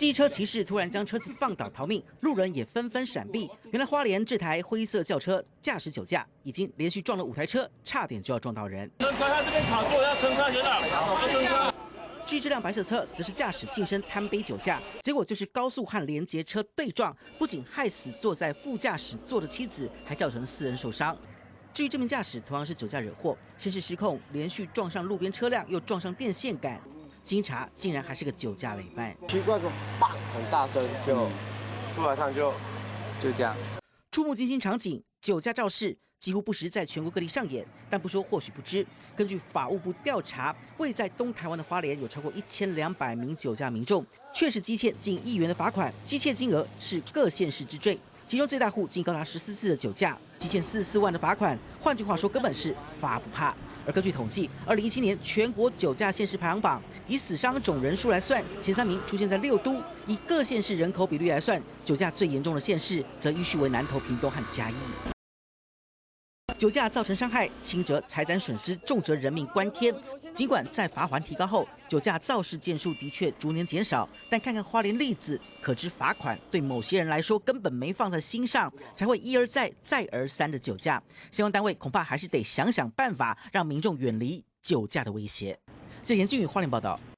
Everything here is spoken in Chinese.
机车骑士突然将车子放倒逃命，路人也纷纷闪避。原来花莲这台灰色轿车驾驶酒驾，已经连续撞了5台车，差点就要撞到人。 乘客他这边卡住了，要乘客学长，乘客。 至于这辆白色车，则是驾驶近身贪杯酒驾，结果就是高速和连结车对撞，不仅害死坐在副驾驶座的妻子，还造成4人受伤。至于这名驾驶，同样是酒驾惹祸，先是失控，连续撞上路边车辆，又撞上电线杆。经查，竟然还是个酒驾累犯。 奇怪，砰，很大声，就出来看就这样。 触目惊心场景，酒驾肇事几乎不时在全国各地上演，但不说或许不知。根据法务部调查，位在东台湾的花莲有超过1200名酒驾民众，确实积欠近1亿元的罚款，积欠金额是各县市之最。其中最大户竟高达14次的酒驾，积欠44万的罚款。换句话说，根本是罚不怕。而根据统计，2017年全国酒驾县市排行榜，以死伤总人数来算，前3名出现在6都；以各县市人口比率来算，酒驾最严重的县市则依序为南投、屏东和嘉义。酒驾造成伤害，轻则财产损失，重则人命关天。尽管在罚锾提高后，酒驾肇事件数的确逐年减少，但看看花莲例子，可知罚款对某些人来说根本没放在心上，才会一而再、再而三的酒驾。相关单位恐怕还是得想想办法，让民众远离酒驾的威胁。这严俊宇花莲报道。